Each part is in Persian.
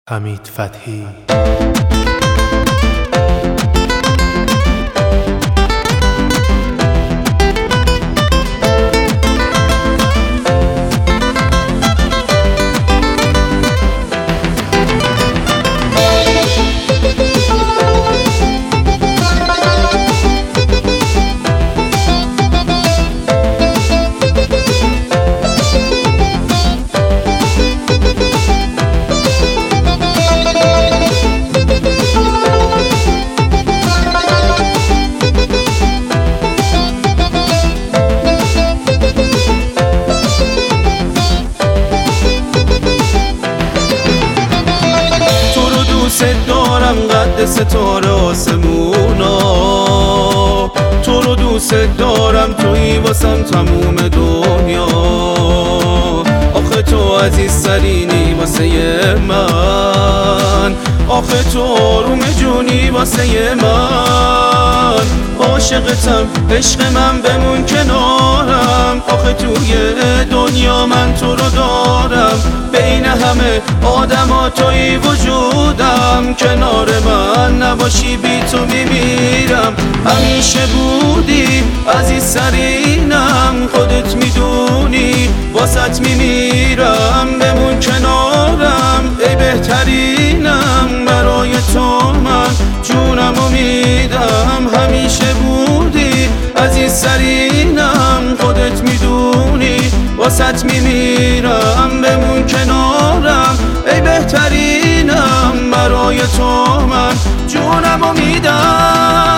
حمید فتحی. دوست دارم قد ستاره آسمونا، تو رو دوست دارم، تویی واسم تموم دنیا. آخه تو عزیزترینی واسه من، آخه تو آروم جونی واسه من. عاشقتم، عشق من بمون کنارم. آخه توی دنیا من تو رو دارم، بین همه آدما توی وجودم. کنار من نباشی بی تو میمیرم. همیشه بودی عزیزترینم، خودت میدونی واسط میمیرم. بمون کنارم ای بهترینم، برای تو من جونمو میدم. همیشه بودی عزیزترینم، خودت میدونی واسط میمیرم. بمون کنارم ای بهترینم، برای تو من جونمو میدم.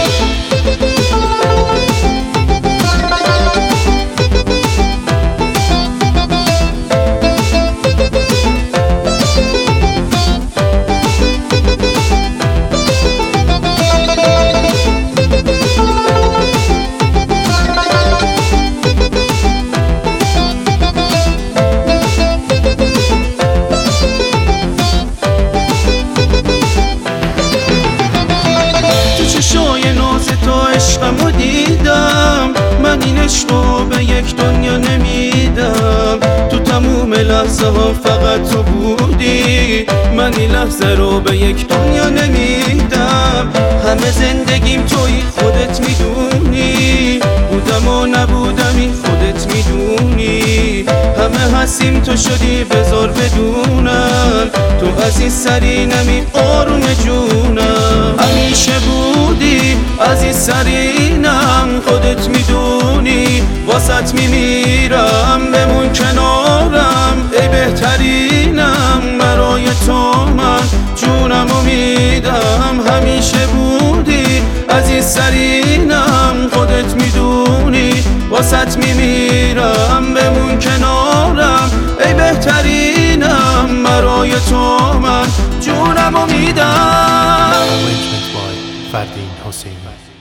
چشای ناز تو عشقمو دیدم، من این عشقو به یک دنیا نمیدم. تو تموم لحظه ها فقط تو بودی، من این لحظه رو به یک دنیا نمیدم. همه زندگیم توی خودت میدونی، بودم و نبودم این خودت میدونی. همه هستیم تو شدی بذار بدونم، تو عزیزترینمی آروم جونم. همیشه بودی عزیزترینم، خودت میدونی واسط میمیرم. بمون کنارم ای بهترینم، برای تو من جونمو میدم. همیشه بودی عزیزترینم، خودت میدونی واسط میمیرم. بمون کنارم ای بهترینم، برای تو من جونمو میدم. Arrangement by Fardeen Hosseini.